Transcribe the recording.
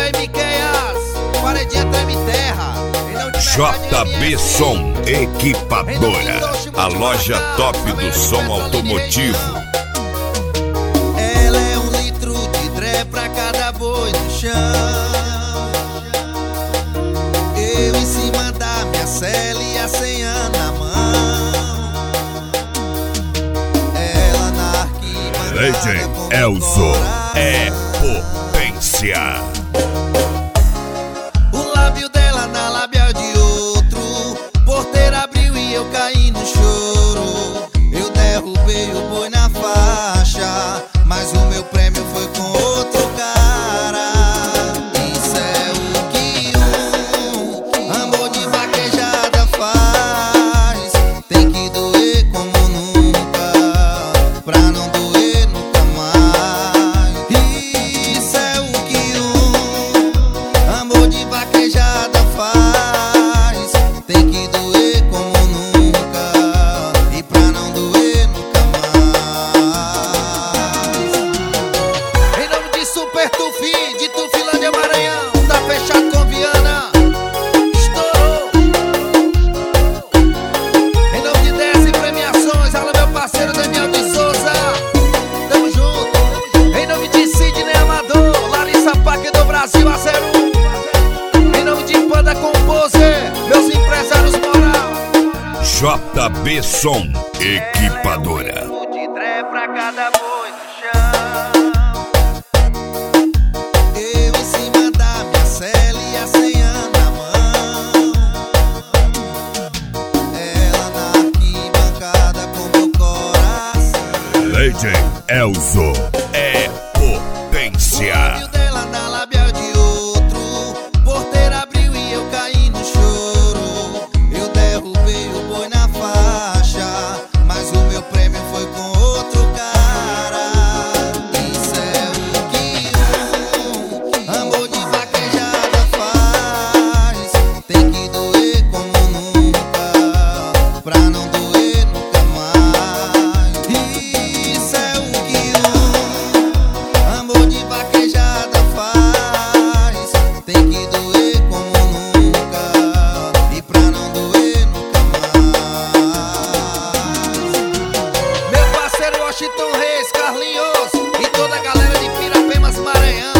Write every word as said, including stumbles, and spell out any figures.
aí, Miqueias, paredinha treme terra. J B Som Equipadora, a loja top do som automotivo. Ela é um litro de dré pra cada boi no chão. Eu em cima da minha cela e a senha na mão. Ela na arquibancada Legend Elzo é potência. O lábio dela na labial de outro. Porteira abriu e eu caí no choro. Eu derrubei o boi na faixa, mas o meu prêmio foi com outro cara. Isso é o que um amor de vaquejada faz. Tem que doer como nunca, pra não doer nunca mais. Isso é o que um amor de vaquejada faz. Tem que doer como nunca, e pra não doer nunca mais. Em nome de Super Tufi, de Tufilândia, Maranhão, tá fechado com Viana. Estourou. Em nome de dez premiações, alô meu parceiro Daniel de Souza, tamo junto. Em nome de Sidney Amador, Larissa Paque do Brasil a zero um. Em nome de Panda Composer, meus empresários moral. J B Som Equipadora. De dré pra cada boi no chão. Eu em cima da minha cela e a senha na mão. Ela na arquibancada com meu coração. Legend Elzo é potência. O lábio dela na labial de outro. Porteira abriu e eu caí no choro. Eu derrubei o boi na faixa, mas o meu prêmio foi com outro cara. Isso é o que um amor de vaquejada faz. Tem que doer como nunca, pra não doer nunca mais. Isso é o que um amor de vaquejada faz. Tem que doer como nunca, e pra não doer nunca mais. Meu parceiro Washington Reis, Carlinhos e toda a galera de Pirapemas, Maranhão.